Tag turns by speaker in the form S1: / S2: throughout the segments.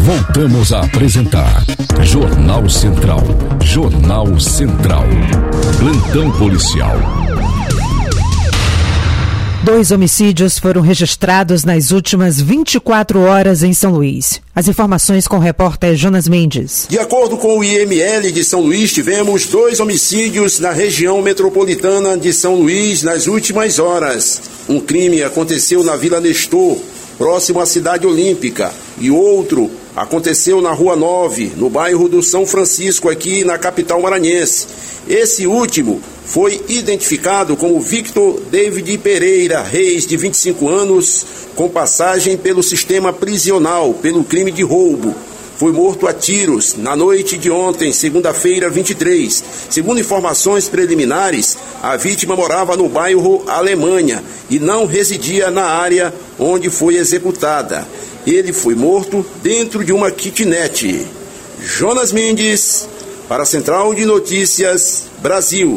S1: Voltamos a apresentar Jornal Central. Jornal Central. Plantão policial.
S2: 2 homicídios foram registrados nas últimas 24 horas em São Luís. As informações com o repórter Jonas Mendes.
S3: De acordo com o IML de São Luís, tivemos 2 homicídios na região metropolitana de São Luís nas últimas horas. Um crime aconteceu na Vila Nestor, próximo à Cidade Olímpica, e outro aconteceu na Rua 9, no bairro do São Francisco, aqui na capital maranhense. Esse último foi identificado como Victor David Pereira Reis, de 25 anos, com passagem pelo sistema prisional pelo crime de roubo. Foi morto a tiros na noite de ontem, segunda-feira, 23. Segundo informações preliminares, a vítima morava no bairro Alemanha e não residia na área onde foi executada. Ele foi morto dentro de uma kitnet. Jonas Mendes, para a Central de Notícias, Brasil.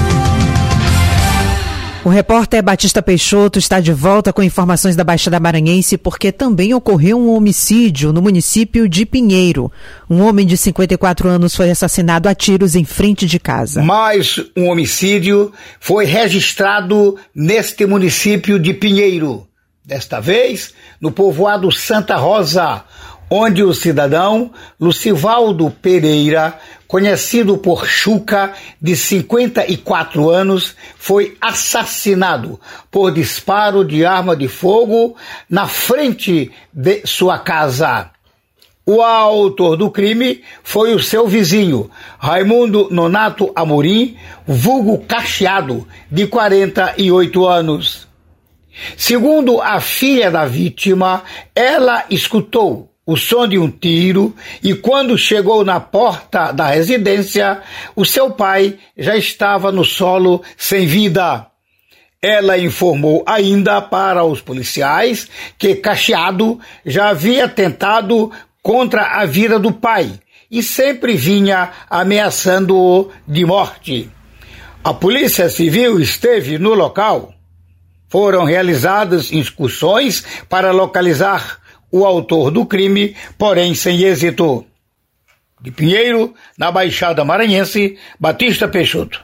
S2: O repórter Batista Peixoto está de volta com informações da Baixada Maranhense, porque também ocorreu um homicídio no município de Pinheiro. Um homem de 54 anos foi assassinado a tiros em frente de casa.
S4: Mais um homicídio foi registrado neste município de Pinheiro. Desta vez, no povoado Santa Rosa, onde o cidadão Lucivaldo Pereira, conhecido por Chuca, de 54 anos, foi assassinado por disparo de arma de fogo na frente de sua casa. O autor do crime foi o seu vizinho, Raimundo Nonato Amorim, vulgo Cacheado, de 48 anos. Segundo a filha da vítima, ela escutou o som de um tiro e quando chegou na porta da residência, o seu pai já estava no solo sem vida. Ela informou ainda para os policiais que Cacheado já havia tentado contra a vida do pai e sempre vinha ameaçando-o de morte. A Polícia Civil esteve no local. Foram realizadas excursões para localizar o autor do crime, porém sem êxito. De Pinheiro, na Baixada Maranhense, Batista Peixoto.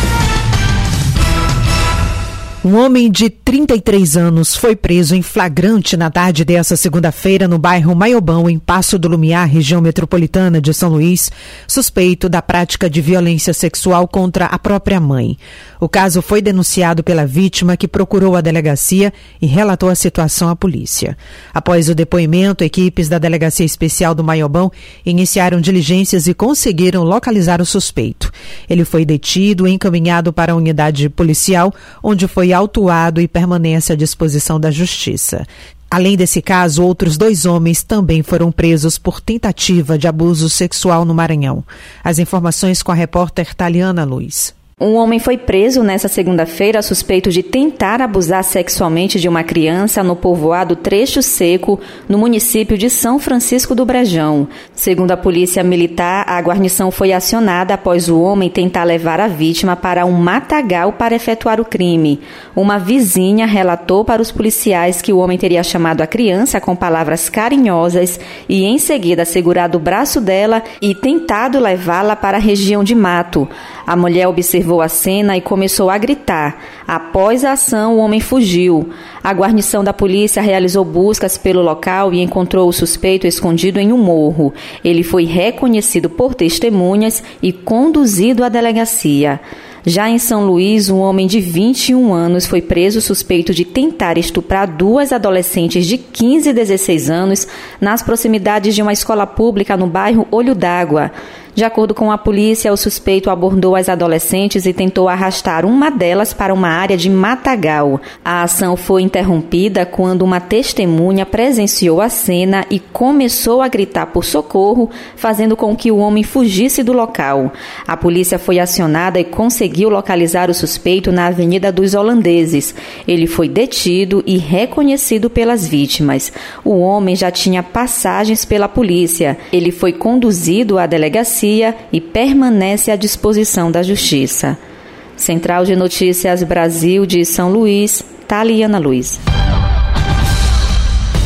S2: Um homem de 33 anos foi preso em flagrante na tarde dessa segunda-feira no bairro Maiobão, em Passo do Lumiar, região metropolitana de São Luís, suspeito da prática de violência sexual contra a própria mãe. O caso foi denunciado pela vítima, que procurou a delegacia e relatou a situação à polícia. Após o depoimento, equipes da Delegacia Especial do Maiobão iniciaram diligências e conseguiram localizar o suspeito. Ele foi detido e encaminhado para a unidade policial, onde foi autuado e permanece à disposição da Justiça. Além desse caso, outros 2 homens também foram presos por tentativa de abuso sexual no Maranhão. As informações com a repórter Taliana Luiz.
S5: Um homem foi preso nesta segunda-feira suspeito de tentar abusar sexualmente de uma criança no povoado Trecho Seco, no município de São Francisco do Brejão. Segundo a polícia militar, a guarnição foi acionada após o homem tentar levar a vítima para um matagal para efetuar o crime. Uma vizinha relatou para os policiais que o homem teria chamado a criança com palavras carinhosas e em seguida segurado o braço dela e tentado levá-la para a região de mato. A mulher observou a cena e começou a gritar. Após a ação, o homem fugiu. A guarnição da polícia realizou buscas pelo local e encontrou o suspeito escondido em um morro. Ele foi reconhecido por testemunhas e conduzido à delegacia. Já em São Luís, um homem de 21 anos foi preso suspeito de tentar estuprar 2 adolescentes de 15 e 16 anos nas proximidades de uma escola pública no bairro Olho d'Água. De acordo com a polícia, o suspeito abordou as adolescentes e tentou arrastar uma delas para uma área de matagal. A ação foi interrompida quando uma testemunha presenciou a cena e começou a gritar por socorro, fazendo com que o homem fugisse do local. A polícia foi acionada e conseguiu localizar o suspeito na Avenida dos Holandeses. Ele foi detido e reconhecido pelas vítimas. O homem já tinha passagens pela polícia. Ele foi conduzido à delegacia e permanece à disposição da Justiça. Central de Notícias Brasil de São Luís, Taliana Luiz.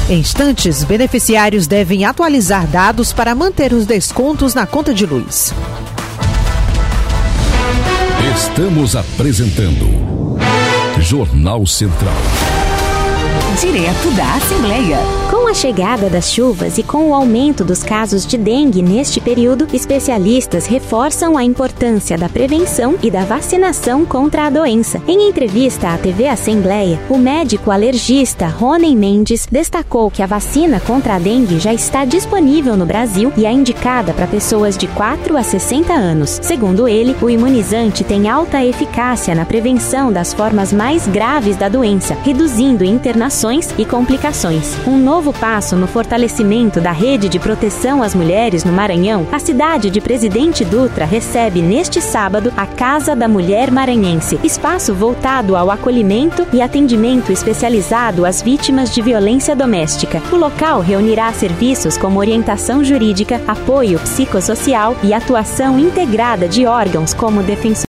S2: Em instantes, beneficiários devem atualizar dados para manter os descontos na conta de luz.
S1: Estamos apresentando Jornal Central.
S6: Direto da Assembleia.
S7: Com a chegada das chuvas e com o aumento dos casos de dengue neste período, especialistas reforçam a importância da prevenção e da vacinação contra a doença. Em entrevista à TV Assembleia, o médico alergista Rony Mendes destacou que a vacina contra a dengue já está disponível no Brasil e é indicada para pessoas de 4 a 60 anos. Segundo ele, o imunizante tem alta eficácia na prevenção das formas mais graves da doença, reduzindo internações e complicações. Um novo passo no fortalecimento da rede de proteção às mulheres no Maranhão, a cidade de Presidente Dutra recebe neste sábado a Casa da Mulher Maranhense, espaço voltado ao acolhimento e atendimento especializado às vítimas de violência doméstica. O local reunirá serviços como orientação jurídica, apoio psicossocial e atuação integrada de órgãos como defensor